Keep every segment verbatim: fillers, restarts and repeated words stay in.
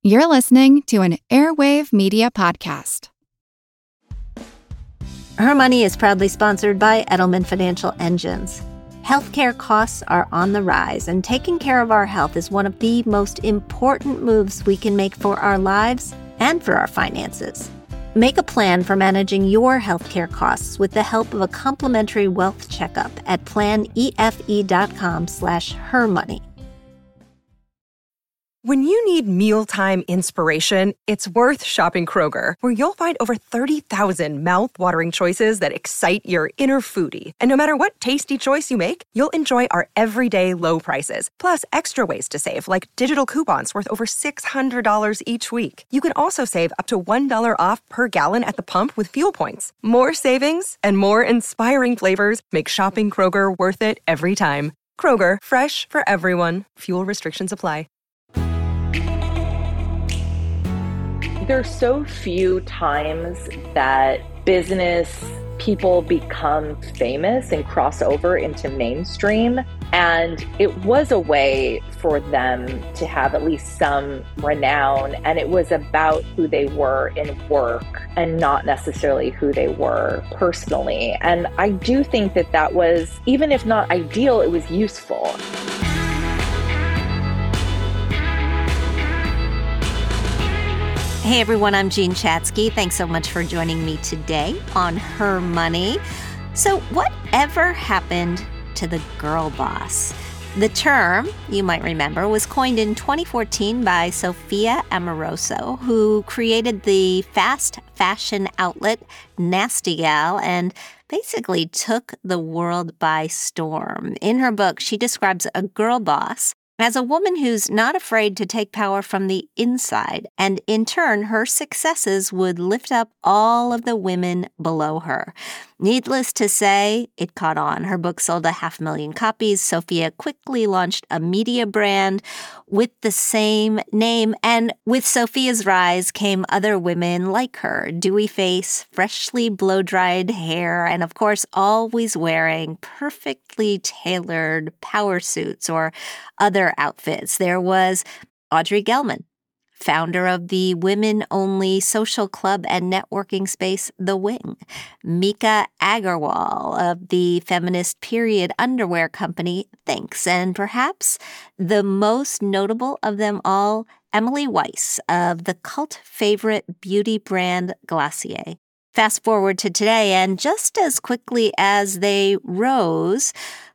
You're listening to an Airwave Media Podcast. Her Money is proudly sponsored by Edelman Financial Engines. Healthcare costs are on the rise, and taking care of our health is one of the most important moves we can make for our lives and for our finances. Make a plan for managing your healthcare costs with the help of a complimentary wealth checkup at planefe.com slash hermoney. When you need mealtime inspiration, it's worth shopping Kroger, where you'll find over thirty thousand mouth-watering choices that excite your inner foodie. And no matter what tasty choice you make, you'll enjoy our everyday low prices, plus extra ways to save, like digital coupons worth over six hundred dollars each week. You can also save up to one dollar off per gallon at the pump with fuel points. More savings and more inspiring flavors make shopping Kroger worth it every time. Kroger, fresh for everyone. Fuel restrictions apply. There's so few times that business people become famous and cross over into mainstream. And it was a way for them to have at least some renown. And it was about who they were in work and not necessarily who they were personally. And I do think that that was, even if not ideal, it was useful. Hey everyone, I'm Jean Chatzky. Thanks so much for joining me today on Her Money. So whatever happened to the girl boss? The term, you might remember, was coined in twenty fourteen by Sophia Amoruso, who created the fast fashion outlet Nasty Gal and basically took the world by storm. In her book, she describes a girl boss as a woman who's not afraid to take power from the inside, and in turn, her successes would lift up all of the women below her. Needless to say, it caught on. Her book sold a half million copies. Sophia quickly launched a media brand with the same name, and with Sophia's rise came other women like her, dewy face, freshly blow-dried hair, and of course, always wearing perfectly tailored power suits or other outfits. There was Audrey Gelman, founder of the women-only social club and networking space, The Wing. Mika Agarwal of the feminist period underwear company, Thinx. And perhaps the most notable of them all, Emily Weiss of the cult favorite beauty brand Glossier. Fast forward to today, and just as quickly as they rose,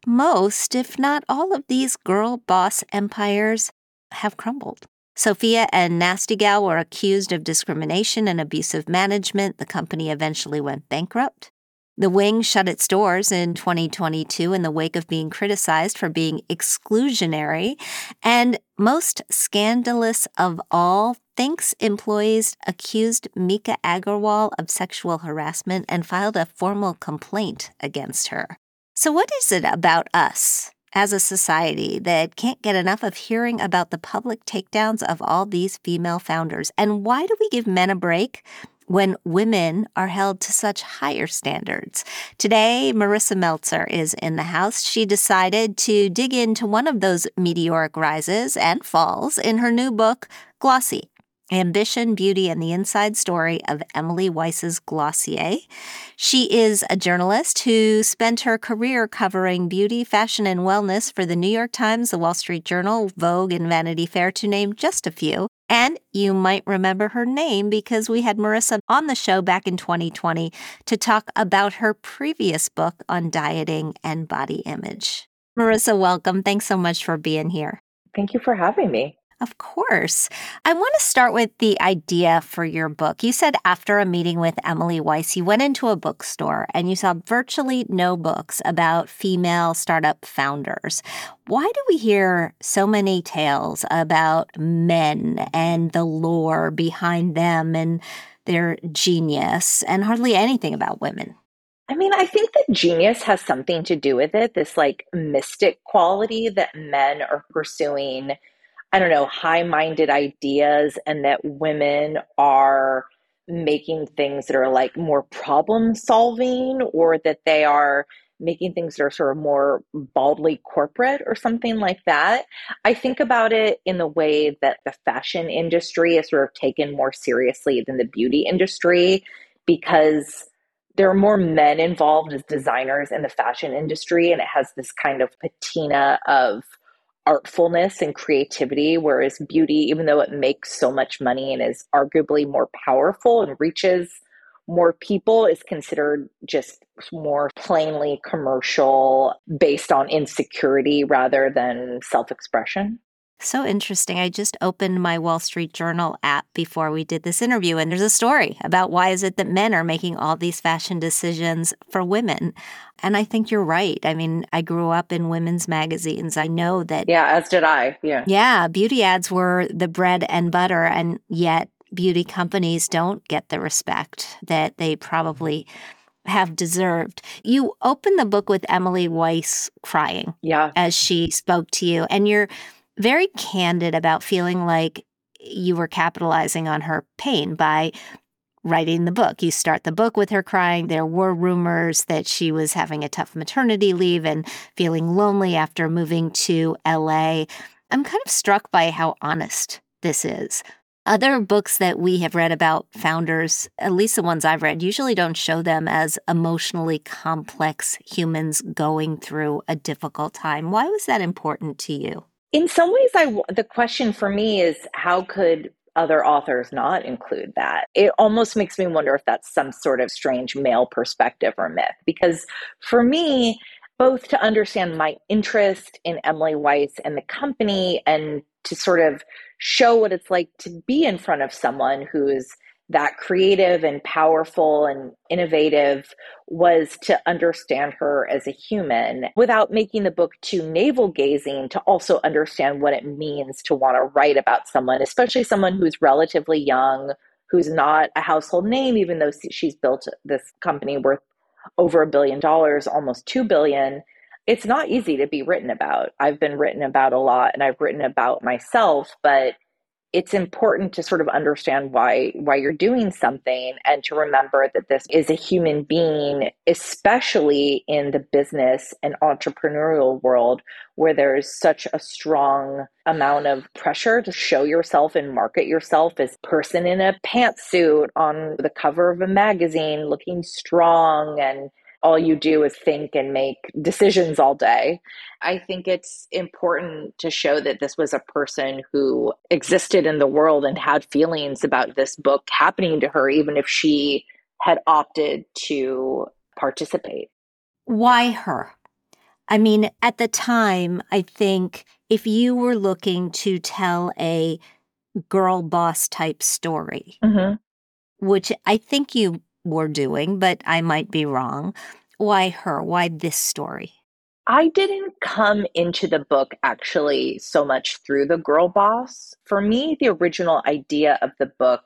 most, if not all of these girl boss empires have crumbled. Sophia and Nasty Gal were accused of discrimination and abusive management. The company eventually went bankrupt. The Wing shut its doors in twenty twenty-two in the wake of being criticized for being exclusionary. And most scandalous of all, Thinx employees accused Mika Agarwal of sexual harassment and filed a formal complaint against her. So what is it about us as a society that can't get enough of hearing about the public takedowns of all these female founders? And why do we give men a break when women are held to such higher standards? Today, Marissa Meltzer is in the house. She decided to dig into one of those meteoric rises and falls in her new book, Glossy: Ambition, Beauty, and the Inside Story of Emily Weiss's Glossier. She is a journalist who spent her career covering beauty, fashion, and wellness for the New York Times, the Wall Street Journal, Vogue, and Vanity Fair, to name just a few. And you might remember her name because we had Marissa on the show back in twenty twenty to talk about her previous book on dieting and body image. Marissa, welcome. Thanks so much for being here. Thank you for having me. Of course. I want to start with the idea for your book. You said after a meeting with Emily Weiss, you went into a bookstore and you saw virtually no books about female startup founders. Why do we hear so many tales about men and the lore behind them and their genius, and hardly anything about women? I mean, I think that genius has something to do with it, this like mystic quality that men are pursuing, I don't know, high-minded ideas, and that women are making things that are like more problem solving, or that they are making things that are sort of more baldly corporate or something like that. I think about it in the way that the fashion industry is sort of taken more seriously than the beauty industry, because there are more men involved as designers in the fashion industry, and it has this kind of patina of artfulness and creativity, whereas beauty, even though it makes so much money and is arguably more powerful and reaches more people, is considered just more plainly commercial, based on insecurity rather than self-expression. So interesting. I just opened my Wall Street Journal app before we did this interview, and there's a story about why is it that men are making all these fashion decisions for women. And I think you're right. I mean, I grew up in women's magazines. I know that. Yeah, as did I. Yeah. Yeah, beauty ads were the bread and butter, and yet beauty companies don't get the respect that they probably have deserved. You open the book with Emily Weiss crying. Yeah. As she spoke to you, and you're very candid about feeling like you were capitalizing on her pain by writing the book. You start the book with her crying. There were rumors that she was having a tough maternity leave and feeling lonely after moving to L A. I'm kind of struck by how honest this is. Other books that we have read about founders, at least the ones I've read, usually don't show them as emotionally complex humans going through a difficult time. Why was that important to you? In some ways, I, the question for me is, how could other authors not include that? It almost makes me wonder if that's some sort of strange male perspective or myth. Because for me, both to understand my interest in Emily Weiss and the company, and to sort of show what it's like to be in front of someone who's that creative and powerful and innovative, was to understand her as a human without making the book too navel-gazing, to also understand what it means to want to write about someone, especially someone who's relatively young, who's not a household name, even though she's built this company worth over a billion dollars, almost two billion. It's not easy to be written about. I've been written about a lot, and I've written about myself, but it's important to sort of understand why why you're doing something, and to remember that this is a human being, especially in the business and entrepreneurial world, where there's such a strong amount of pressure to show yourself and market yourself as person in a pantsuit on the cover of a magazine, looking strong, and all you do is think and make decisions all day. I think it's important to show that this was a person who existed in the world and had feelings about this book happening to her, even if she had opted to participate. Why her? I mean, at the time, I think if you were looking to tell a girl boss type story, mm-hmm. which I think you were doing, but I might be wrong. Why her? Why this story? I didn't come into the book actually so much through the girl boss. For me, the original idea of the book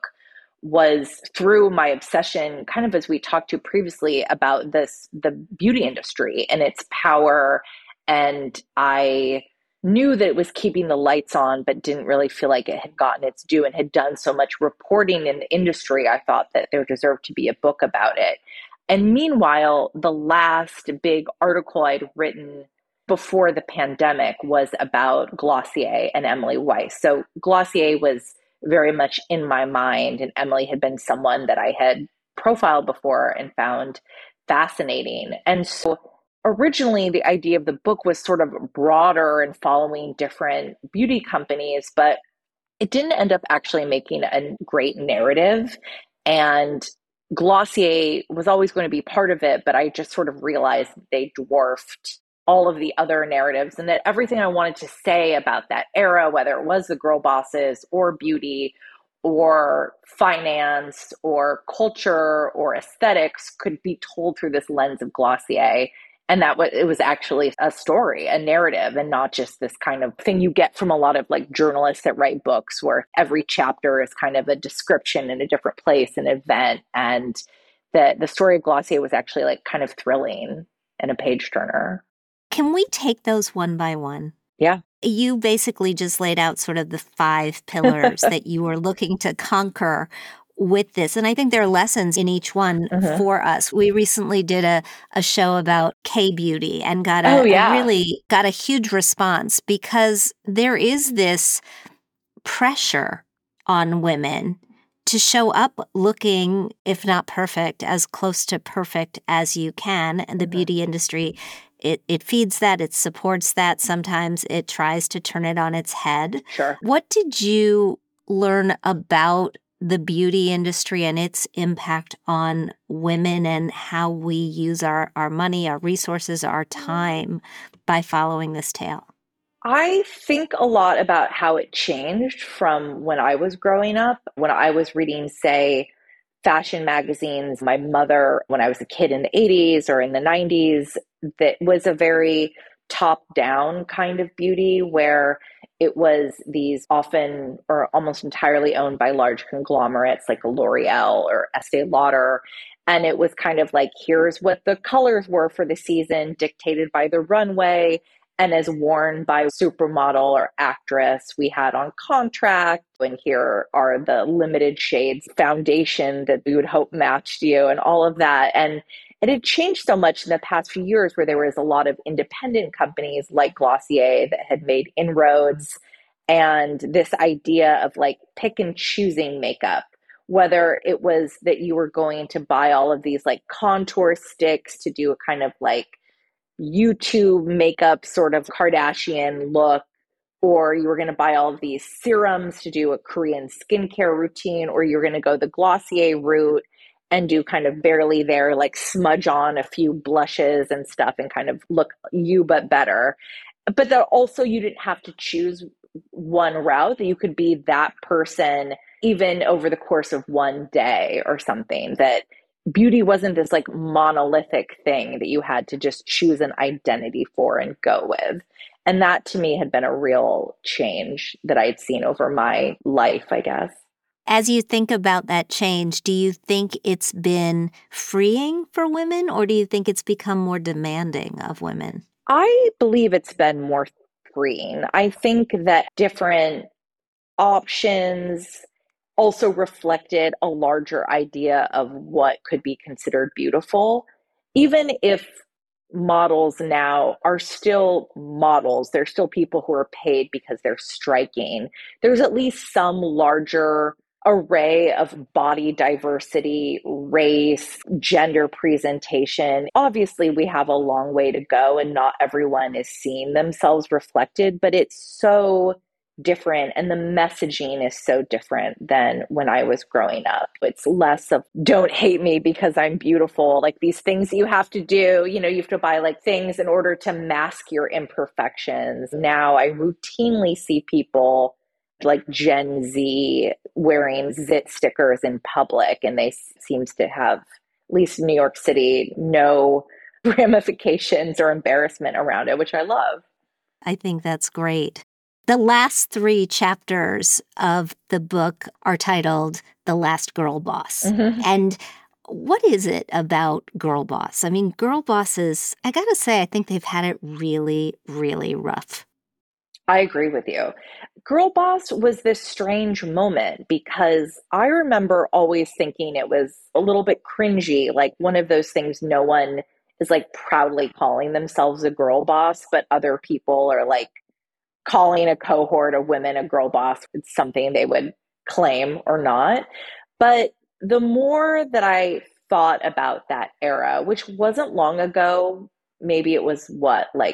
was through my obsession, kind of as we talked to previously, about this, the beauty industry and its power. And I knew that it was keeping the lights on, but didn't really feel like it had gotten its due, and had done so much reporting in the industry. I thought that there deserved to be a book about it. And meanwhile, the last big article I'd written before the pandemic was about Glossier and Emily Weiss. So Glossier was very much in my mind, and Emily had been someone that I had profiled before and found fascinating. And so originally, the idea of the book was sort of broader and following different beauty companies, but it didn't end up actually making a great narrative. And Glossier was always going to be part of it, but I just sort of realized they dwarfed all of the other narratives, and that everything I wanted to say about that era, whether it was the girl bosses or beauty or finance or culture or aesthetics, could be told through this lens of Glossier. And that it was actually a story, a narrative, and not just this kind of thing you get from a lot of like journalists that write books, where every chapter is kind of a description in a different place, an event. And the, the story of Glossier was actually like kind of thrilling and a page turner. Can we take those one by one? Yeah. You basically just laid out sort of the five pillars that you were looking to conquer. with this. And I think there are lessons in each one Mhm. for us. We recently did a, a show about K-beauty and got a, Oh, yeah. a really got a huge response because there is this pressure on women to show up looking, if not perfect, as close to perfect as you can. And the Mhm. beauty industry, it, it feeds that, it supports that. Sometimes it tries to turn it on its head. Sure. What did you learn about the beauty industry and its impact on women and how we use our, our money, our resources, our time by following this tale? I think a lot about how it changed from when I was growing up. When I was reading, say, fashion magazines, my mother, when I was a kid in the eighties or in the nineties, that was a very top down kind of beauty where it was these often or almost entirely owned by large conglomerates like a L'Oreal or Estee Lauder. And it was kind of like, here's what the colors were for the season, dictated by the runway and as worn by a supermodel or actress we had on contract. And here are the limited shades foundation that we would hope matched you and all of that. And it had changed so much in the past few years where there was a lot of independent companies like Glossier that had made inroads. And this idea of like pick and choosing makeup, whether it was that you were going to buy all of these like contour sticks to do a kind of like YouTube makeup sort of Kardashian look, or you were going to buy all of these serums to do a Korean skincare routine, or you're going to go the Glossier route and do kind of barely there, like smudge on a few blushes and stuff and kind of look you but better. But that also you didn't have to choose one route, that you could be that person even over the course of one day or something, that beauty wasn't this like monolithic thing that you had to just choose an identity for and go with. And that to me had been a real change that I'd seen over my life, I guess. As you think about that change, do you think it's been freeing for women or do you think it's become more demanding of women? I believe it's been more freeing. I think that different options also reflected a larger idea of what could be considered beautiful. Even if models now are still models, they're still people who are paid because they're striking, there's at least some larger array of body diversity, race, gender presentation. Obviously, we have a long way to go and not everyone is seeing themselves reflected, but it's so different and the messaging is so different than when I was growing up. It's less of don't hate me because I'm beautiful, like these things that you have to do, you know, you have to buy like things in order to mask your imperfections. Now I routinely see people like Gen Z wearing zit stickers in public and they seems to have, at least in New York City, no ramifications or embarrassment around it, which I love. I think that's great. The last three chapters of the book are titled The Last Girl Boss. Mm-hmm. And what is it about Girl Boss? I mean, Girl Bosses, I gotta say, I think they've had it really, really rough. I agree with you. Girl Boss was this strange moment because I remember always thinking it was a little bit cringy, like one of those things no one is like proudly calling themselves a girl boss, but other people are like calling a cohort of women a girl boss. It's something they would claim or not. But the more that I thought about that era, which wasn't long ago, maybe it was what, like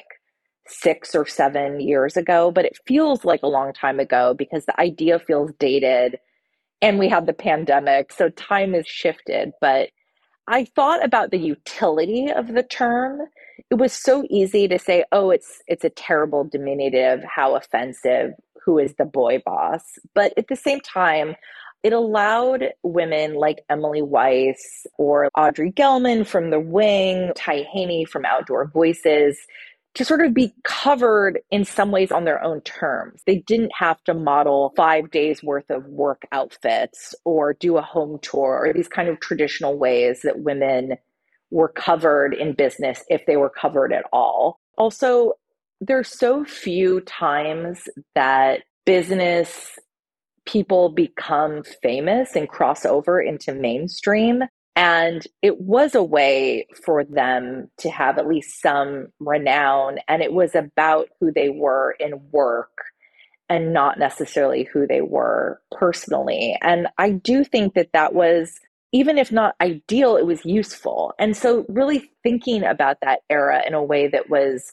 six or seven years ago, but it feels like a long time ago because the idea feels dated and we had the pandemic. So time has shifted, but I thought about the utility of the term. It was so easy to say, oh, it's it's a terrible diminutive, how offensive, who is the boy boss? But at the same time, it allowed women like Emily Weiss or Audrey Gelman from The Wing, Ty Haney from Outdoor Voices, to sort of be covered in some ways on their own terms. They didn't have to model five days worth of work outfits or do a home tour or these kind of traditional ways that women were covered in business if they were covered at all. Also, there's so few times that business people become famous and cross over into mainstream. And it was a way for them to have at least some renown. And it was about who they were in work and not necessarily who they were personally. And I do think that that was, even if not ideal, it was useful. And so really thinking about that era in a way that was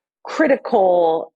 critical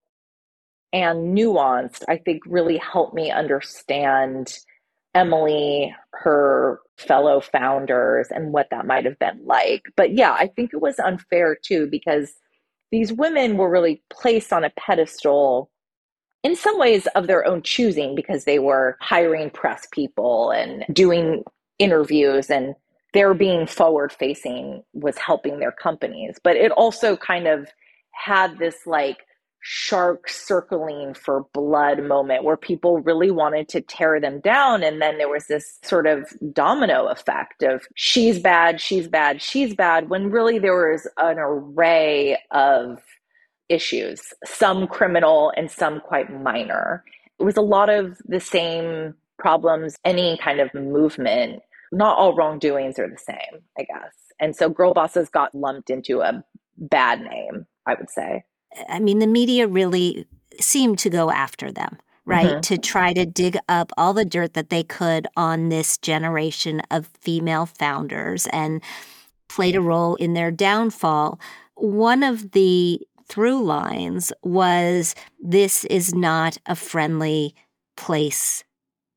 and nuanced, I think really helped me understand Emily, her fellow founders, and what that might have been like. But yeah, I think it was unfair too, because these women were really placed on a pedestal in some ways of their own choosing, because they were hiring press people and doing interviews, and their being forward facing was helping their companies. But it also kind of had this like shark circling for blood moment where people really wanted to tear them down. And then there was this sort of domino effect of she's bad, she's bad, she's bad, when really there was an array of issues, some criminal and some quite minor. It was a lot of the same problems, any kind of movement. Not all wrongdoings are the same, I guess. And so girl bosses got lumped into a bad name, I would say. I mean, the media really seemed to go after them, right? Mm-hmm. To try to dig up all the dirt that they could on this generation of female founders, and played a role in their downfall. One of the through lines was, this is not a friendly place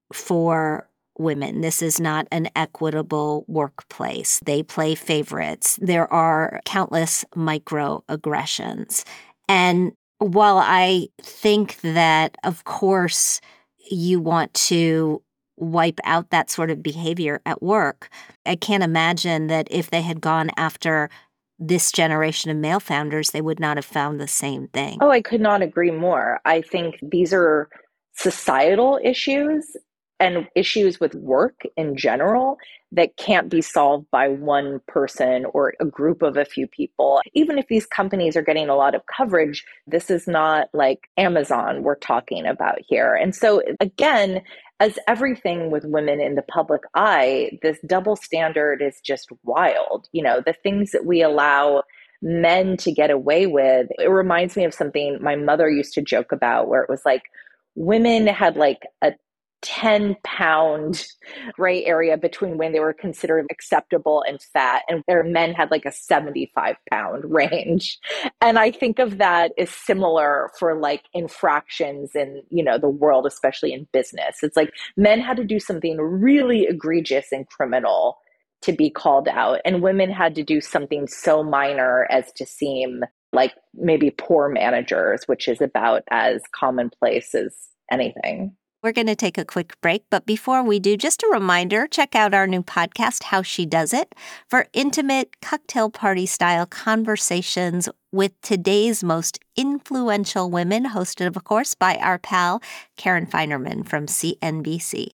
for women. This is not an equitable workplace. They play favorites. There are countless microaggressions. And while I think that, of course, you want to wipe out that sort of behavior at work, I can't imagine that if they had gone after this generation of male founders, they would not have found the same thing. Oh, I could not agree more. I think these are societal issues and issues with work in general that can't be solved by one person or a group of a few people. Even if these companies are getting a lot of coverage, this is not like Amazon we're talking about here. And so again, as everything with women in the public eye, this double standard is just wild. You know, the things that we allow men to get away with, it reminds me of something my mother used to joke about, where it was like women had like a ten pound gray area between when they were considered acceptable and fat, and their men had like a seventy-five pound range. And I think of that as similar for like infractions in, you know, the world, especially in business. It's like men had to do something really egregious and criminal to be called out, and women had to do something so minor as to seem like maybe poor managers, which is about as commonplace as anything. We're going to take a quick break, but before we do, just a reminder, check out our new podcast, How She Does It, for intimate cocktail party-style conversations with today's most influential women, hosted, of course, by our pal, Karen Feinerman from C N B C.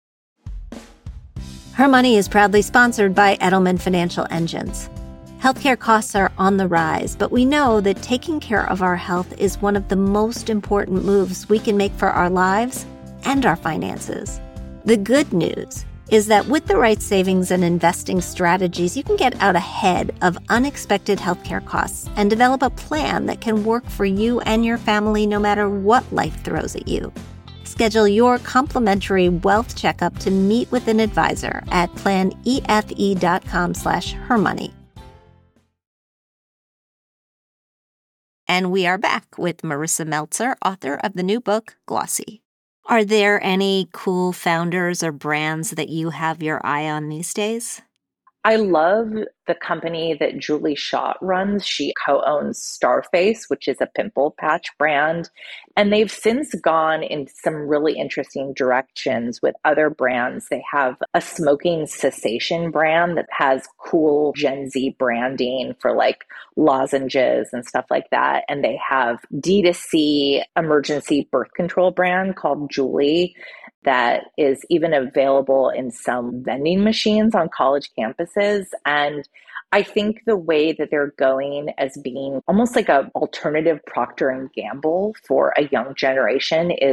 Her Money is proudly sponsored by Edelman Financial Engines. Healthcare costs are on the rise, but we know that taking care of our health is one of the most important moves we can make for our lives and our finances. The good news is that with the right savings and investing strategies, you can get out ahead of unexpected healthcare costs and develop a plan that can work for you and your family no matter what life throws at you. Schedule your complimentary wealth checkup to meet with an advisor at planefe.com slash hermoney. And we are back with Marissa Meltzer, author of the new book, Glossy. Are there any cool founders or brands that you have your eye on these days? I love the company that Julie Schott runs. She co-owns Starface, which is a pimple patch brand. And they've since gone in some really interesting directions with other brands. They have a smoking cessation brand that has cool Gen Z branding for like lozenges and stuff like that. And they have D two C emergency birth control brand called Julie that is even available in some vending machines on college campuses. And I think the way that they're going as being almost like an alternative Procter and Gamble for a young generation is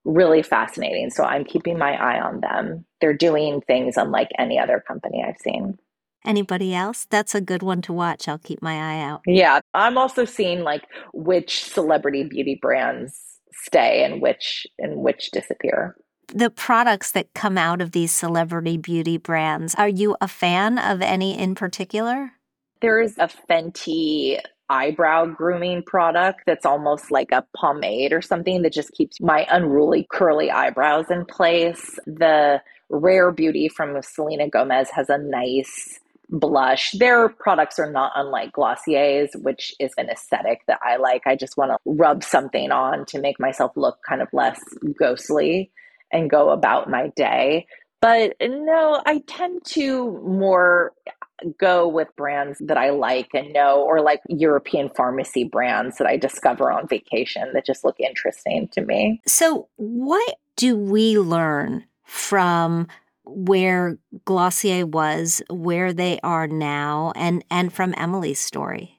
really fascinating. So I'm keeping my eye on them. They're doing things unlike any other company I've seen. Anybody else? That's a good one to watch. I'll keep my eye out. Yeah, I'm also seeing like which celebrity beauty brands stay and which and which disappear. The products that come out of these celebrity beauty brands, are you a fan of any in particular? There's a Fenty eyebrow grooming product that's almost like a pomade or something that just keeps my unruly curly eyebrows in place. The Rare Beauty from Selena Gomez has a nice blush. Their products are not unlike Glossier's, which is an aesthetic that I like. I just want to rub something on to make myself look kind of less ghostly and go about my day. But no, I tend to more go with brands that I like and know, or like European pharmacy brands that I discover on vacation that just look interesting to me. So what do we learn from where Glossier was, where they are now, and, and from Emily's story?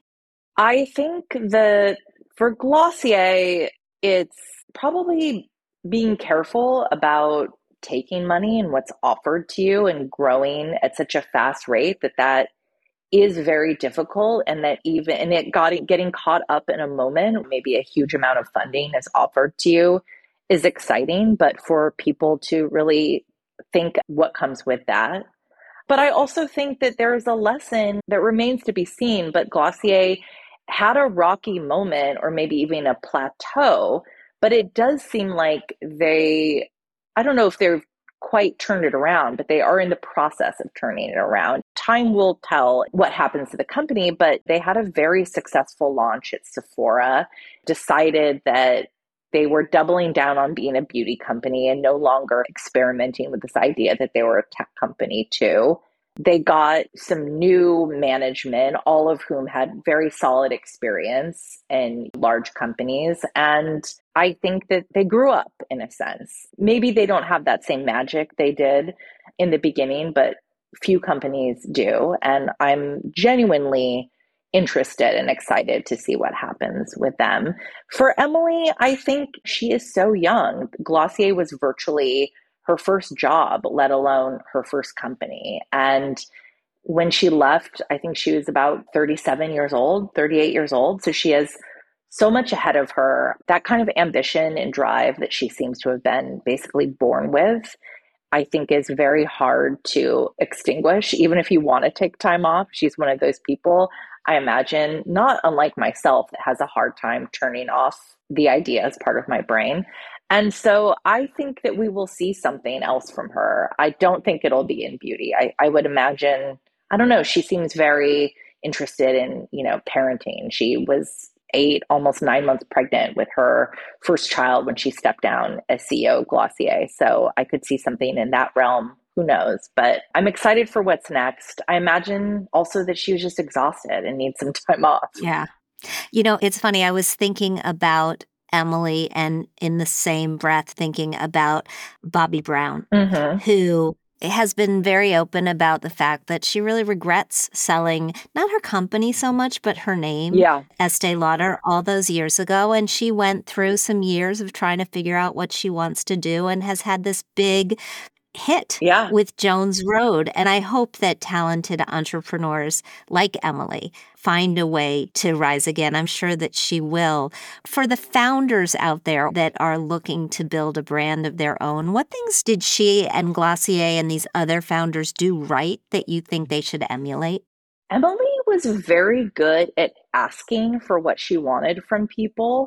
I think that for Glossier, it's probably being careful about taking money and what's offered to you and growing at such a fast rate that that is very difficult, and that even and it got getting caught up in a moment, maybe a huge amount of funding is offered to you is exciting, but for people to really think what comes with that. But I also think that there is a lesson that remains to be seen, but Glossier had a rocky moment or maybe even a plateau, but it does seem like they, I don't know if they've quite turned it around, but they are in the process of turning it around. Time will tell what happens to the company, but they had a very successful launch at Sephora, decided that they were doubling down on being a beauty company and no longer experimenting with this idea that they were a tech company too. They got some new management, all of whom had very solid experience in large companies. And I think that they grew up in a sense. Maybe they don't have that same magic they did in the beginning, but few companies do. And I'm genuinely interested and excited to see what happens with them. For Emily, I think she is so young. Glossier was virtually her first job, let alone her first company. And when she left, I think she was about thirty-seven years old, thirty-eight years old. So she has so much ahead of her. That kind of ambition and drive that she seems to have been basically born with, I think is very hard to extinguish. Even if you want to take time off, she's one of those people, I imagine, not unlike myself, that has a hard time turning off the idea as part of my brain. And so I think that we will see something else from her. I don't think it'll be in beauty. I, I would imagine, I don't know, she seems very interested in, you know, parenting. She was eight, almost nine months pregnant with her first child when she stepped down as C E O of Glossier. So I could see something in that realm. Who knows? But I'm excited for what's next. I imagine also that she was just exhausted and needs some time off. Yeah. You know, it's funny. I was thinking about Emily and in the same breath thinking about Bobbi Brown, mm-hmm. who has been very open about the fact that she really regrets selling not her company so much, but her name, yeah. Estee Lauder, all those years ago. And she went through some years of trying to figure out what she wants to do and has had this big hit yeah. with Jones Road. And I hope that talented entrepreneurs like Emily find a way to rise again. I'm sure that she will. For the founders out there that are looking to build a brand of their own, what things did she and Glossier and these other founders do right that you think they should emulate? Emily was very good at asking for what she wanted from people,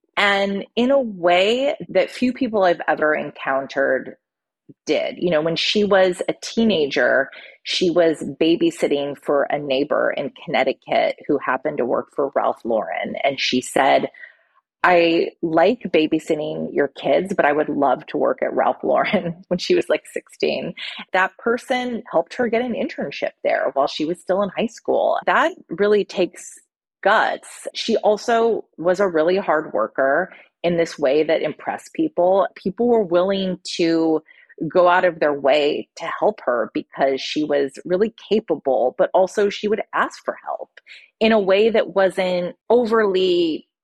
and in a way that few people I've ever encountered did. You know, when she was a teenager, she was babysitting for a neighbor in Connecticut who happened to work for Ralph Lauren. And she said, I like babysitting your kids, but I would love to work at Ralph Lauren when she was like sixteen. That person helped her get an internship there while she was still in high school. That really takes guts. She also was a really hard worker in this way that impressed people. People were willing to go out of their way to help her because she was really capable, but also she would ask for help in a way that wasn't overly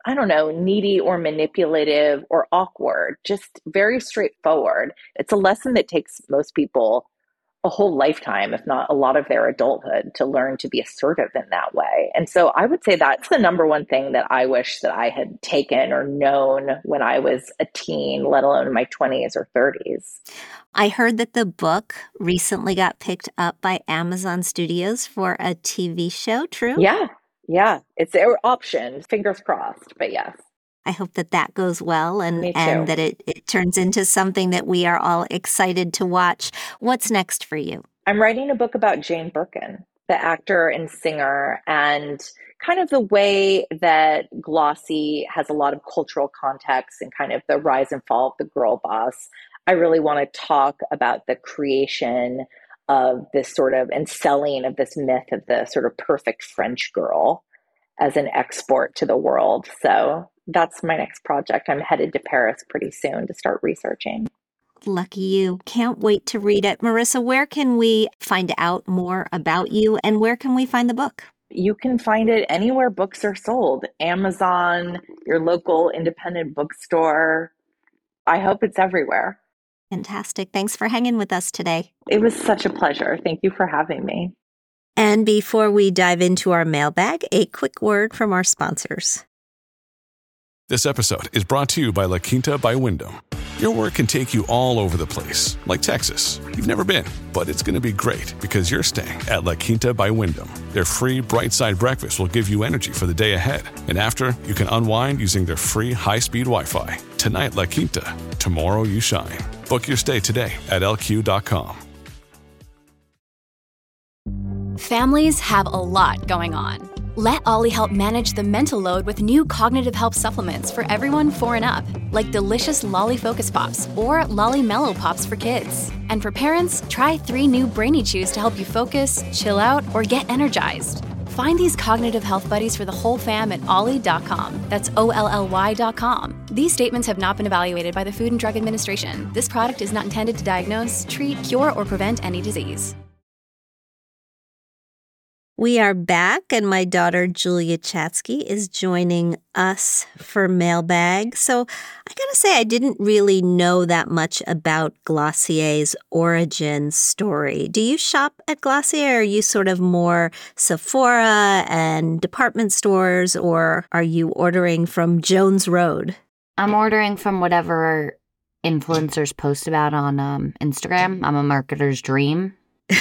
I don't know, needy or manipulative or awkward, just very straightforward. It's a lesson that takes most people a whole lifetime, if not a lot of their adulthood, to learn to be assertive in that way. And so I would say that's the number one thing that I wish that I had taken or known when I was a teen, let alone in my twenties or thirties. I heard that the book recently got picked up by Amazon Studios for a T V show, true? Yeah, yeah. It's their option, fingers crossed, but yes. I hope that that goes well and, Me too. and that it, it turns into something that we are all excited to watch. What's next for you? I'm writing a book about Jane Birkin, the actor and singer, and kind of the way that Glossy has a lot of cultural context and kind of the rise and fall of the girl boss. I really want to talk about the creation of this sort of and selling of this myth of the sort of perfect French girl as an export to the world. So that's my next project. I'm headed to Paris pretty soon to start researching. Lucky you. Can't wait to read it. Marissa, where can we find out more about you and where can we find the book? You can find it anywhere books are sold. Amazon, your local independent bookstore. I hope it's everywhere. Fantastic. Thanks for hanging with us today. It was such a pleasure. Thank you for having me. And before we dive into our mailbag, a quick word from our sponsors. This episode is brought to you by La Quinta by Wyndham. Your work can take you all over the place, like Texas. You've never been, but it's going to be great because you're staying at La Quinta by Wyndham. Their free Bright Side breakfast will give you energy for the day ahead. And after, you can unwind using their free high-speed Wi-Fi. Tonight, La Quinta. Tomorrow, you shine. Book your stay today at L Q dot com. Families have a lot going on. Let Ollie help manage the mental load with new cognitive help supplements for everyone four and up, like delicious Lolly Focus Pops or Lolly Mellow Pops for kids. And for parents, try three new Brainy Chews to help you focus, chill out, or get energized. Find these cognitive health buddies for the whole fam at ollie dot com. That's O L L Y dot com. These statements have not been evaluated by the Food and Drug Administration. This product is not intended to diagnose, treat, cure, or prevent any disease. We are back, and my daughter, Julia Chatsky, is joining us for Mailbag. So I gotta say, I didn't really know that much about Glossier's origin story. Do you shop at Glossier? Or are you sort of more Sephora and department stores, or are you ordering from Jones Road? I'm ordering from whatever influencers post about on um, Instagram. I'm a marketer's dream.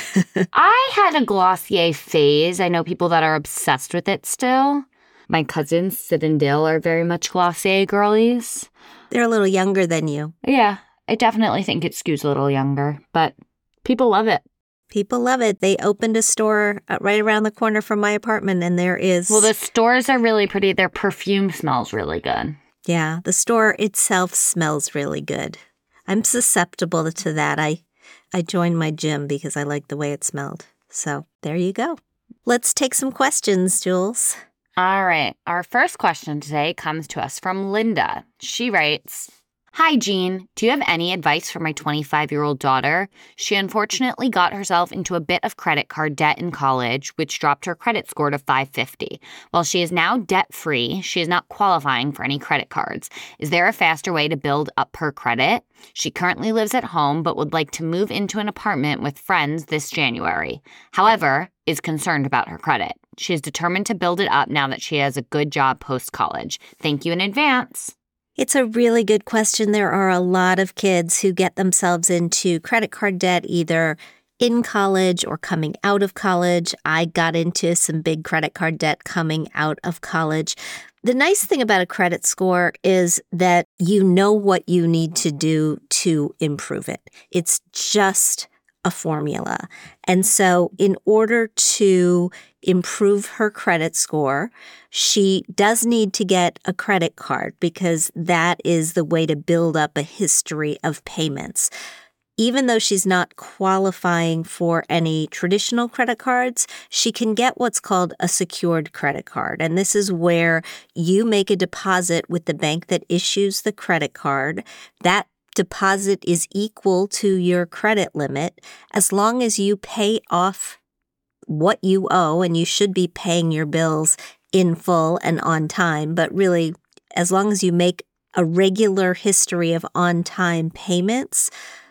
I had a Glossier phase. I know people that are obsessed with it still. My cousins, Sid and Dill, are very much Glossier girlies. They're a little younger than you. Yeah, I definitely think it skews a little younger, but people love it. People love it. They opened a store right around the corner from my apartment, and there is... Well, the stores are really pretty. Their perfume smells really good. Yeah, the store itself smells really good. I'm susceptible to that. I... I joined my gym because I liked the way it smelled. So there you go. Let's take some questions, Jules. All right. Our first question today comes to us from Linda. She writes, Hi, Jean. Do you have any advice for my twenty-five-year-old daughter? She unfortunately got herself into a bit of credit card debt in college, which dropped her credit score to five fifty. While she is now debt-free, she is not qualifying for any credit cards. Is there a faster way to build up her credit? She currently lives at home, but would like to move into an apartment with friends this January. However, is concerned about her credit. She is determined to build it up now that she has a good job post-college. Thank you in advance. It's a really good question. There are a lot of kids who get themselves into credit card debt either in college or coming out of college. I got into some big credit card debt coming out of college. The nice thing about a credit score is that you know what you need to do to improve it. It's just a formula. And so in order to improve her credit score, she does need to get a credit card because that is the way to build up a history of payments. Even though she's not qualifying for any traditional credit cards, she can get what's called a secured credit card. And this is where you make a deposit with the bank that issues the credit card. That deposit is equal to your credit limit as long as you pay off what you owe, and you should be paying your bills in full and on time, but really as long as you make a regular history of on-time payments,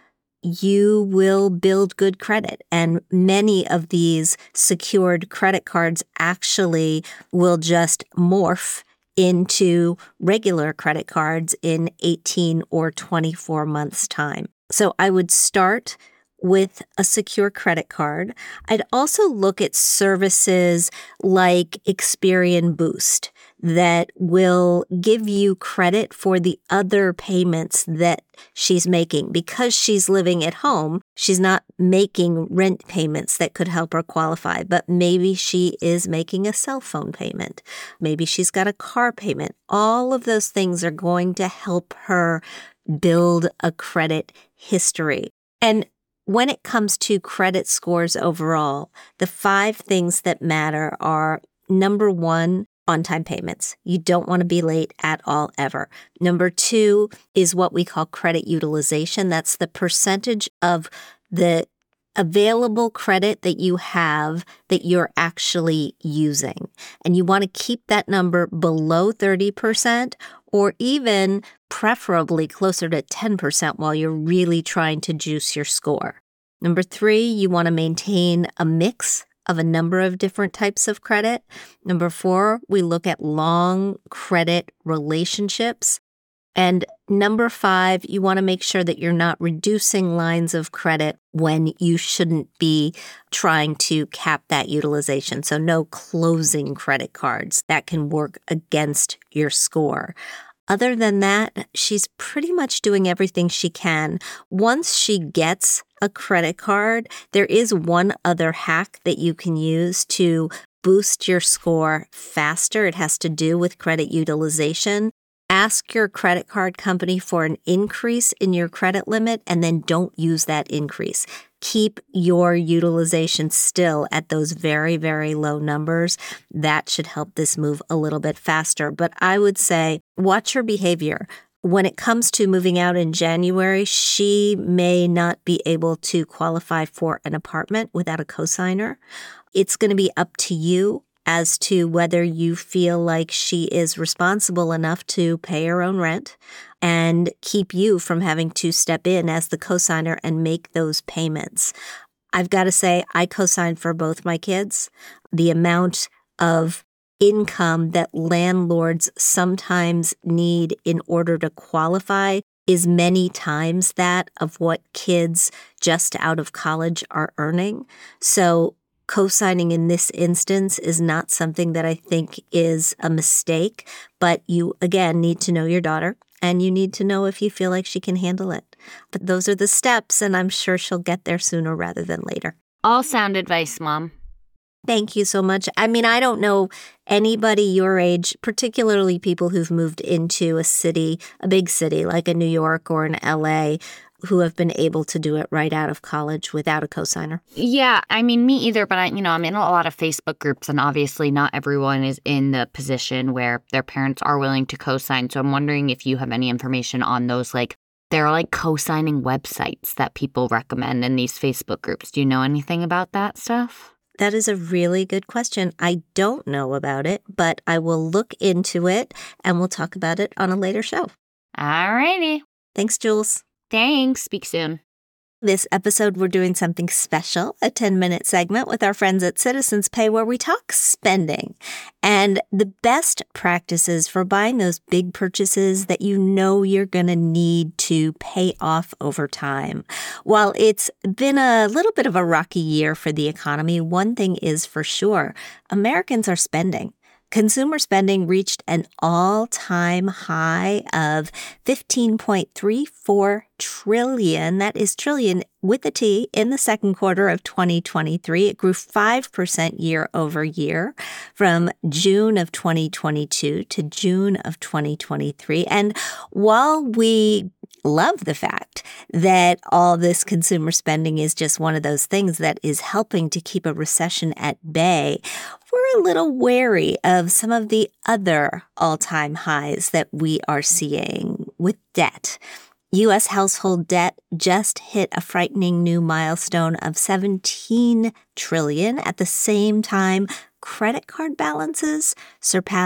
you will build good credit. And many of these secured credit cards actually will just morph into regular credit cards in eighteen or twenty-four months' time. So I would start with a secure credit card. I'd also look at services like Experian Boost that will give you credit for the other payments that she's making. Because she's living at home, she's not making rent payments that could help her qualify, but maybe she is making a cell phone payment. Maybe she's got a car payment. All of those things are going to help her build a credit history. And when it comes to credit scores overall, the five things that matter are, number one, on-time payments. You don't want to be late at all, ever. Number two is what we call credit utilization. That's the percentage of the available credit that you have that you're actually using. And you want to keep that number below thirty percent or even preferably closer to ten percent while you're really trying to juice your score. Number three, you want to maintain a mix of a number of different types of credit. Number four, we look at long credit relationships. And number five, you want to make sure that you're not reducing lines of credit when you shouldn't be trying to cap that utilization. So no closing credit cards that can work against your score. Other than that, she's pretty much doing everything she can. Once she gets a credit card, there is one other hack that you can use to boost your score faster. It has to do with credit utilization. Ask your credit card company for an increase in your credit limit and then don't use that increase. Keep your utilization still at those very, very low numbers. That should help this move a little bit faster. But I would say watch her behavior. When it comes to moving out in January, she may not be able to qualify for an apartment without a cosigner. It's going to be up to you as to whether you feel like she is responsible enough to pay her own rent and keep you from having to step in as the cosigner and make those payments. I've got to say, I co-signed for both my kids. The amount of income that landlords sometimes need in order to qualify is many times that of what kids just out of college are earning. So co-signing in this instance is not something that I think is a mistake, but you, again, need to know your daughter and you need to know if you feel like she can handle it. But those are the steps, and I'm sure she'll get there sooner rather than later. All sound advice, Mom. Thank you so much. I mean, I don't know anybody your age, particularly people who've moved into a city, a big city like a New York or an L A, who have been able to do it right out of college without a cosigner. Yeah, I mean, me either, but I, you know, I'm in a lot of Facebook groups, and obviously not everyone is in the position where their parents are willing to cosign. So I'm wondering if you have any information on those, like, there are like co-signing websites that people recommend in these Facebook groups. Do you know anything about that stuff? That is a really good question. I don't know about it, but I will look into it and we'll talk about it on a later show. All righty. Thanks, Jules. Thanks. Speak soon. This episode, we're doing something special, a ten-minute segment with our friends at Citizens Pay where we talk spending and the best practices for buying those big purchases that you know you're going to need to pay off over time. While it's been a little bit of a rocky year for the economy, one thing is for sure, Americans are spending. Consumer spending reached an all-time high of fifteen point three four trillion. That is trillion with a T in the second quarter of twenty twenty-three. It grew five percent year over year from June of twenty twenty-two to June of twenty twenty-three. And while we love the fact that all this consumer spending is just one of those things that is helping to keep a recession at bay, we're a little wary of some of the other all-time highs that we are seeing with debt. U S household debt just hit a frightening new milestone of seventeen trillion dollars. At the same time, credit card balances surpassed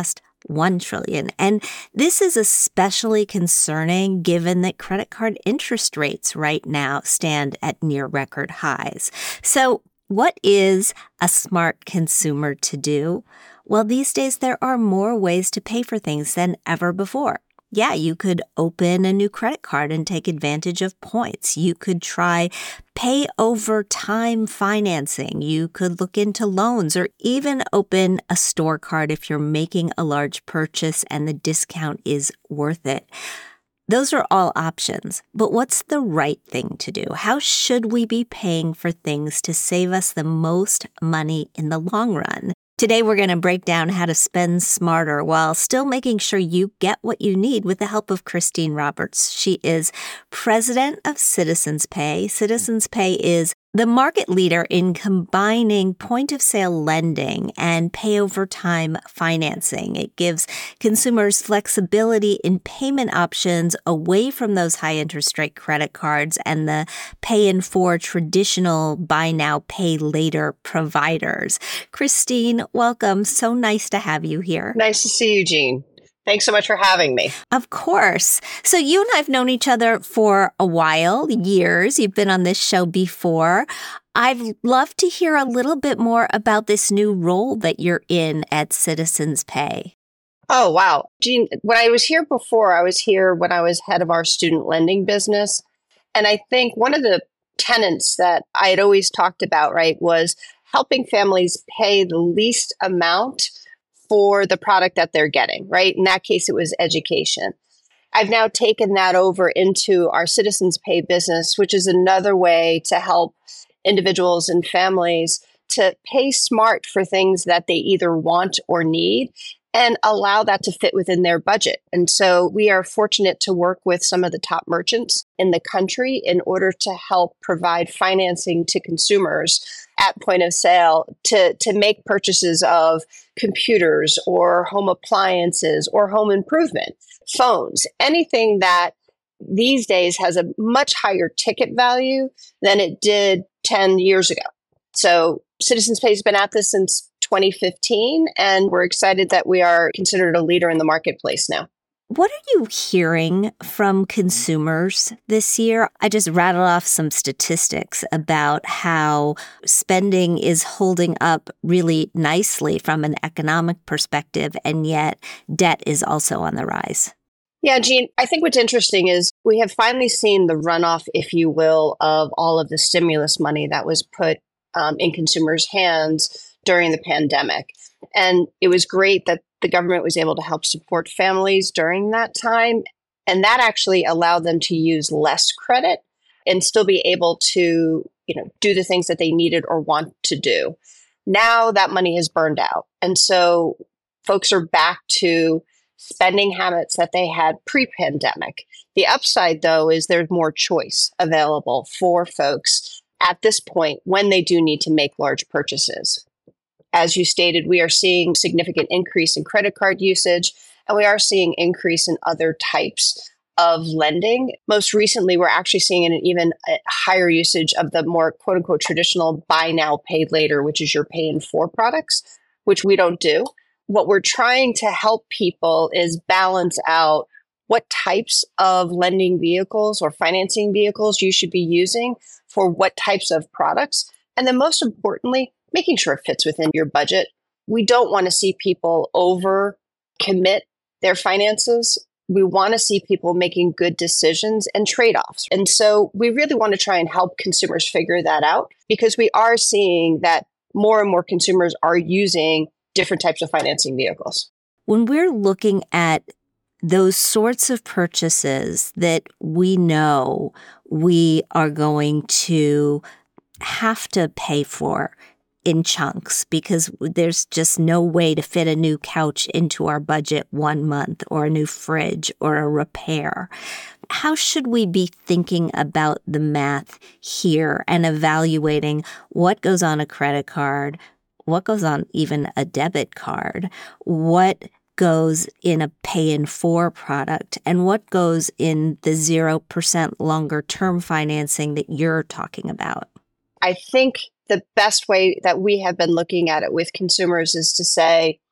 one trillion dollars. And this is especially concerning given that credit card interest rates right now stand at near record highs. So what is a smart consumer to do? Well, these days there are more ways to pay for things than ever before. Yeah, you could open a new credit card and take advantage of points. You could try pay over time financing. You could look into loans or even open a store card if you're making a large purchase and the discount is worth it. Those are all options, but what's the right thing to do? How should we be paying for things to save us the most money in the long run? Today, we're going to break down how to spend smarter while still making sure you get what you need with the help of Christine Roberts. She is president of Citizens Pay. Citizens Pay is the market leader in combining point-of-sale lending and pay-over-time financing. It gives consumers flexibility in payment options away from those high-interest rate credit cards and the pay-in-four traditional buy-now-pay-later providers. Christine, welcome. So nice to have you here. Nice to see you, Jean. Thanks so much for having me. Of course. So you and I have known each other for a while, years. You've been on this show before. I'd love to hear a little bit more about this new role that you're in at Citizens Pay. Oh, wow. Jean, when I was here before, I was here when I was head of our student lending business. And I think one of the tenets that I had always talked about, right, was helping families pay the least amount for the product that they're getting, right? In that case, it was education. I've now taken that over into our Citizens Pay business, which is another way to help individuals and families to pay smart for things that they either want or need and allow that to fit within their budget. And so we are fortunate to work with some of the top merchants in the country in order to help provide financing to consumers at point of sale to, to make purchases of computers or home appliances or home improvement, phones, anything that these days has a much higher ticket value than it did ten years ago. So Citizens Pay has been at this since twenty fifteen, and we're excited that we are considered a leader in the marketplace now. What are you hearing from consumers this year? I just rattled off some statistics about how spending is holding up really nicely from an economic perspective, and yet debt is also on the rise. Yeah, Jean, I think what's interesting is we have finally seen the runoff, if you will, of all of the stimulus money that was put um, in consumers' hands during the pandemic. And it was great that the government was able to help support families during that time. And that actually allowed them to use less credit and still be able to, you know, do the things that they needed or want to do. Now that money has burned out. And so folks are back to spending habits that they had pre-pandemic. The upside, though, is there's more choice available for folks at this point when they do need to make large purchases. As you stated, we are seeing significant increase in credit card usage, and we are seeing increase in other types of lending. Most recently, we're actually seeing an even higher usage of the more quote unquote traditional buy now, pay later, which is your pay in four products, which we don't do. What we're trying to help people is balance out what types of lending vehicles or financing vehicles you should be using for what types of products. And then most importantly, making sure it fits within your budget. We don't want to see people over commit their finances. We want to see people making good decisions and trade-offs. And so we really want to try and help consumers figure that out because we are seeing that more and more consumers are using different types of financing vehicles. When we're looking at those sorts of purchases that we know we are going to have to pay for in chunks because there's just no way to fit a new couch into our budget one month or a new fridge or a repair. How should we be thinking about the math here and evaluating what goes on a credit card, what goes on even a debit card, what goes in a pay-in-four product, and what goes in the zero percent longer-term financing that you're talking about? I think the best way that we have been looking at it with consumers is to say,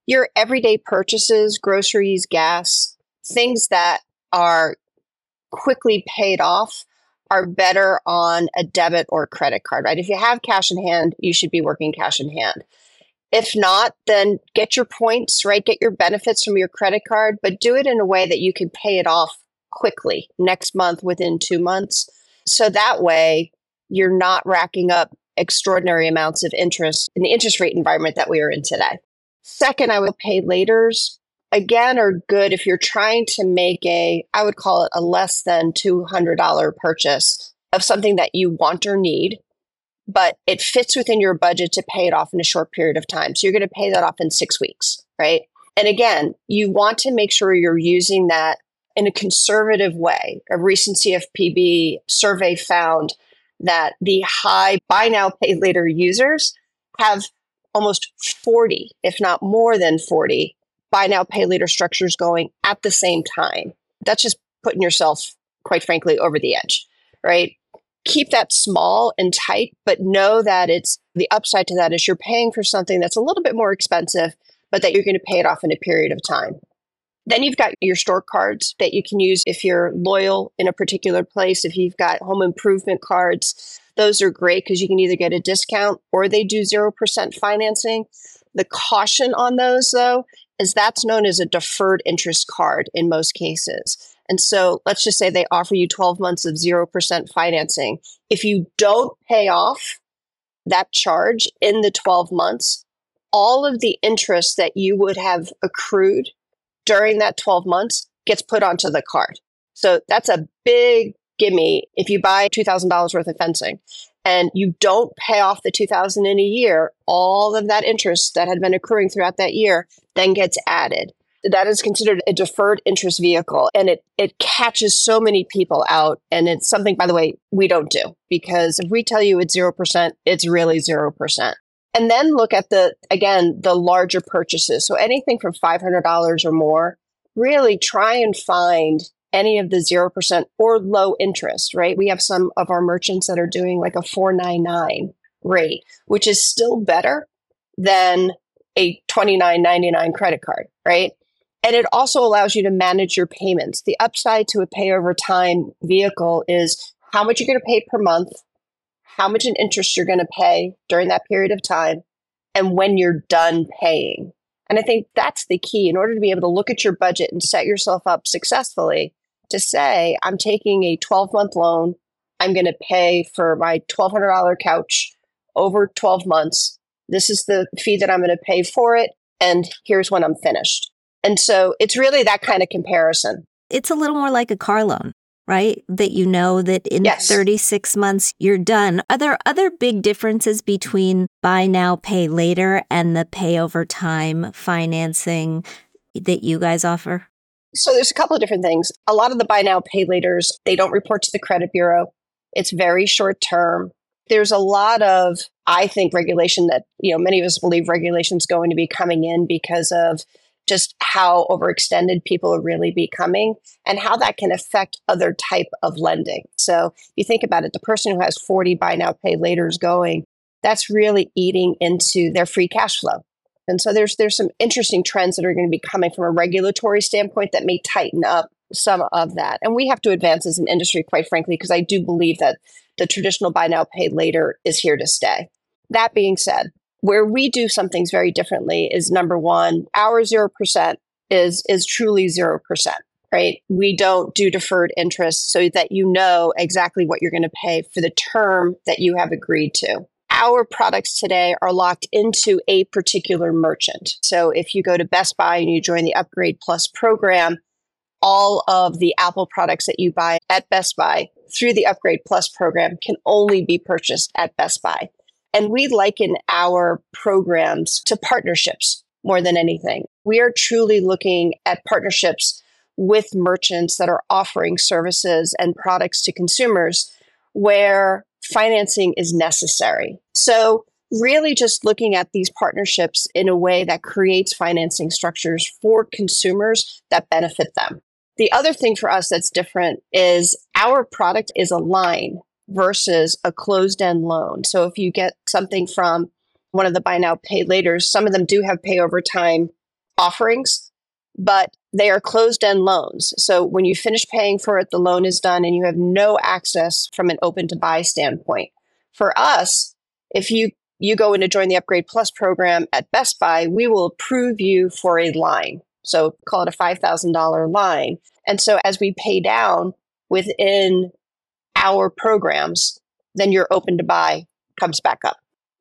Your everyday purchases, groceries, gas, things that are quickly paid off are better on a debit or credit card, right? If you have cash in hand, you should be working cash in hand. If not, then get your points, right? Get your benefits from your credit card, but do it in a way that you can pay it off quickly next month, within two months. So that way you're not racking up extraordinary amounts of interest in the interest rate environment that we are in today. Second, I would pay laters. Again, are good if you're trying to make a, I would call it a less than two hundred dollars purchase of something that you want or need, but it fits within your budget to pay it off in a short period of time. So you're going to pay that off in six weeks, right? And again, you want to make sure you're using that in a conservative way. A recent C F P B survey found that the high buy now, pay later users have almost forty, if not more than forty, buy now, pay later structures going at the same time. That's just putting yourself, quite frankly, over the edge, right? Keep that small and tight, but know that it's the upside to that is you're paying for something that's a little bit more expensive, but that you're going to pay it off in a period of time. Then you've got your store cards that you can use if you're loyal in a particular place. If you've got home improvement cards, those are great because you can either get a discount or they do zero percent financing. The caution on those, though, is that's known as a deferred interest card in most cases. And so let's just say they offer you twelve months of zero percent financing. If you don't pay off that charge in the twelve months, all of the interest that you would have accrued during that twelve months gets put onto the card. So that's a big gimme. If you buy two thousand dollars worth of fencing and you don't pay off the two thousand dollars in a year, all of that interest that had been accruing throughout that year then gets added. That is considered a deferred interest vehicle, and it it catches so many people out. And it's something, by the way, we don't do, because if we tell you it's zero percent, it's really zero percent. And then look at the, again, the larger purchases. So anything from five hundred dollars or more, really try and find any of the zero percent or low interest, right? We have some of our merchants that are doing like a four ninety-nine rate, which is still better than a twenty-nine ninety-nine credit card, right? And it also allows you to manage your payments. The upside to a pay over time vehicle is how much you're going to pay per month, how much in interest you're going to pay during that period of time, and when you're done paying. And I think that's the key in order to be able to look at your budget and set yourself up successfully to say, I'm taking a twelve-month loan. I'm going to pay for my twelve hundred dollars couch over twelve months. This is the fee that I'm going to pay for it. And here's when I'm finished. And so it's really that kind of comparison. It's a little more like a car loan, right? That you know that in Yes. thirty-six months, you're done. Are there other big differences between buy now, pay later and the pay over time financing that you guys offer? So there's a couple of different things. A lot of the buy now, pay laters, they don't report to the credit bureau. It's very short term. There's a lot of, I think, regulation that, you know, many of us believe regulation is going to be coming in because of just how overextended people are really becoming and how that can affect other type of lending. So you think about it, the person who has forty buy now, pay laters going, that's really eating into their free cash flow. And so there's there's some interesting trends that are going to be coming from a regulatory standpoint that may tighten up some of that. And we have to advance as an industry, quite frankly, because I do believe that the traditional buy now, pay later is here to stay. That being said, where we do some things very differently is, number one, our zero percent is is truly zero percent, right? We don't do deferred interest so that you know exactly what you're going to pay for the term that you have agreed to. Our products today are locked into a particular merchant. So if you go to Best Buy and you join the Upgrade Plus program, all of the Apple products that you buy at Best Buy through the Upgrade Plus program can only be purchased at Best Buy. And we liken our programs to partnerships more than anything. We are truly looking at partnerships with merchants that are offering services and products to consumers where financing is necessary. So really just looking at these partnerships in a way that creates financing structures for consumers that benefit them. The other thing for us that's different is our product is a line versus a closed-end loan. So if you get something from one of the buy now, pay laters, some of them do have pay over time offerings, but they are closed-end loans. So when you finish paying for it, the loan is done and you have no access from an open-to-buy standpoint. For us, if you, you go in to join the Upgrade Plus program at Best Buy, we will approve you for a line. So call it a five thousand dollars line. And so as we pay down within our programs, then your open-to-buy comes back up.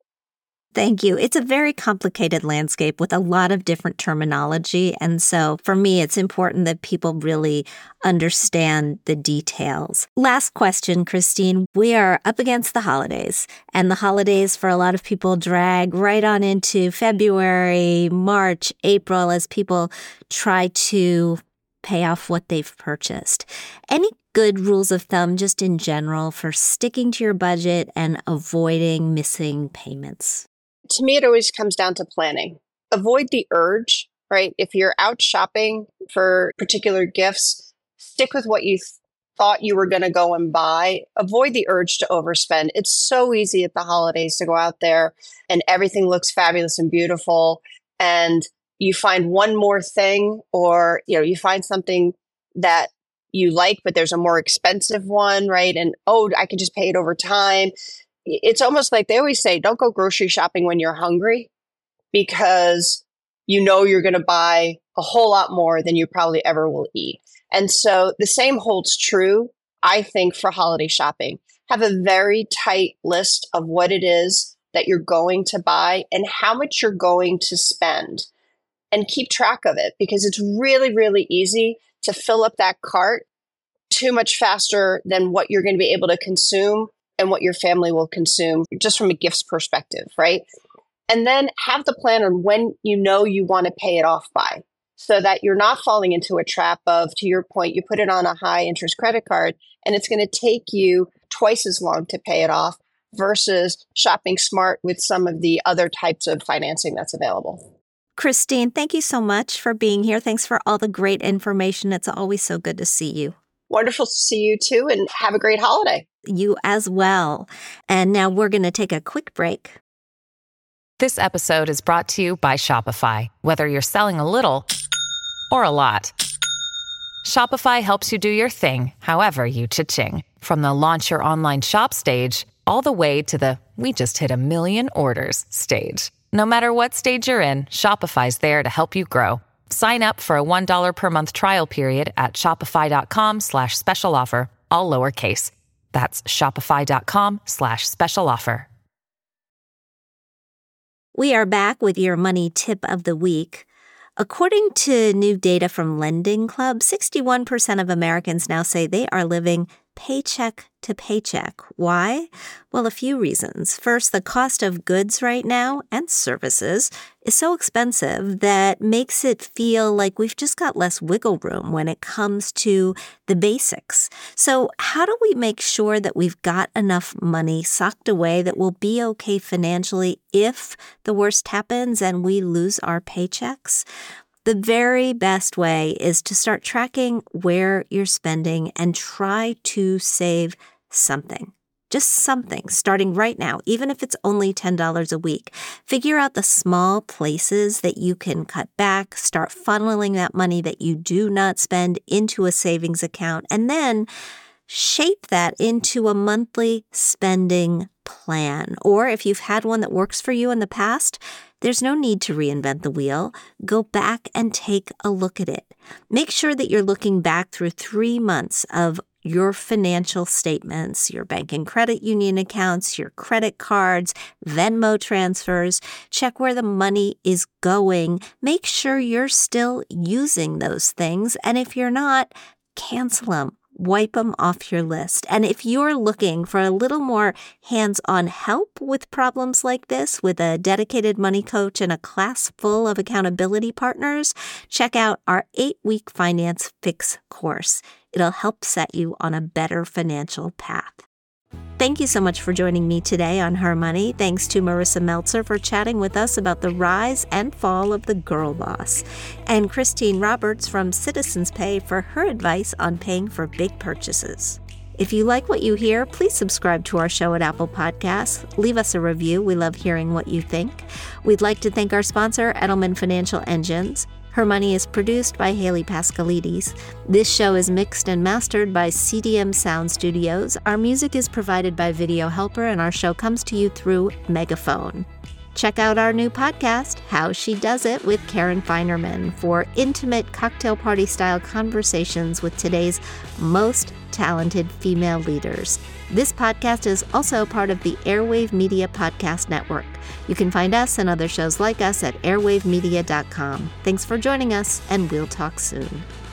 Thank you. It's a very complicated landscape with a lot of different terminology. And so for me, it's important that people really understand the details. Last question, Christine. We are up against the holidays, and the holidays for a lot of people drag right on into February, March, April as people try to pay off what they've purchased. Any good rules of thumb just in general for sticking to your budget and avoiding missing payments? To me, it always comes down to planning. Avoid the urge, right? If you're out shopping for particular gifts, stick with what you th- thought you were going to go and buy. Avoid the urge to overspend. It's so easy at the holidays to go out there and everything looks fabulous and beautiful. And you find one more thing, or, you know, you find something that you like, but there's a more expensive one, right? And, oh, I can just pay it over time. It's almost like they always say, don't go grocery shopping when you're hungry, because you know you're going to buy a whole lot more than you probably ever will eat. And so the same holds true, I think, for holiday shopping. Have a very tight list of what it is that you're going to buy and how much you're going to spend, and keep track of it, because it's really, really easy to fill up that cart too much faster than what you're going to be able to consume and what your family will consume, just from a gifts perspective, right? And then have the plan on when you know you want to pay it off by, so that you're not falling into a trap of, to your point, you put it on a high interest credit card and it's going to take you twice as long to pay it off versus shopping smart with some of the other types of financing that's available. Christine, thank you so much for being here. Thanks for all the great information. It's always so good to see you. Wonderful to see you too, and have a great holiday. You as well. And now we're going to take a quick break. This episode is brought to you by Shopify. Whether you're selling a little or a lot, Shopify helps you do your thing, however you cha-ching. From the launch your online shop stage, all the way to the we just hit a million orders stage. No matter what stage you're in, Shopify's there to help you grow. Sign up for a one dollar per month trial period at shopify.com slash special offer, all lowercase. That's shopify.com slash special offer. We are back with your money tip of the week. According to new data from Lending Club, sixty-one percent of Americans now say they are living paycheck to paycheck. Why? Well, a few reasons. First, the cost of goods right now and services is so expensive that makes it feel like we've just got less wiggle room when it comes to the basics. So how do we make sure that we've got enough money socked away that we'll be okay financially if the worst happens and we lose our paychecks? The very best way is to start tracking where you're spending and try to save something. Just something, starting right now, even if it's only ten dollars a week. Figure out the small places that you can cut back, start funneling that money that you do not spend into a savings account, and then shape that into a monthly spending plan. Or if you've had one that works for you in the past, there's no need to reinvent the wheel. Go back and take a look at it. Make sure that you're looking back through three months of your financial statements, your bank and credit union accounts, your credit cards, Venmo transfers. Check where the money is going. Make sure you're still using those things. And if you're not, cancel them. Wipe them off your list. And if you're looking for a little more hands-on help with problems like this, with a dedicated money coach and a class full of accountability partners, check out our eight-week Finance Fix course. It'll help set you on a better financial path. Thank you so much for joining me today on Her Money. Thanks to Marissa Meltzer for chatting with us about the rise and fall of the girl boss, and Christine Roberts from Citizens Pay for her advice on paying for big purchases. If you like what you hear, please subscribe to our show at Apple Podcasts. Leave us a review. We love hearing what you think. We'd like to thank our sponsor, Edelman Financial Engines. Her Money is produced by Haley Pascalides. This show is mixed and mastered by C D M Sound Studios. Our music is provided by Video Helper, and our show comes to you through Megaphone. Check out our new podcast, How She Does It with Karen Feinerman, for intimate cocktail party-style conversations with today's most talented female leaders. This podcast is also part of the Airwave Media Podcast Network. You can find us and other shows like us at airwave media dot com. Thanks for joining us, and we'll talk soon.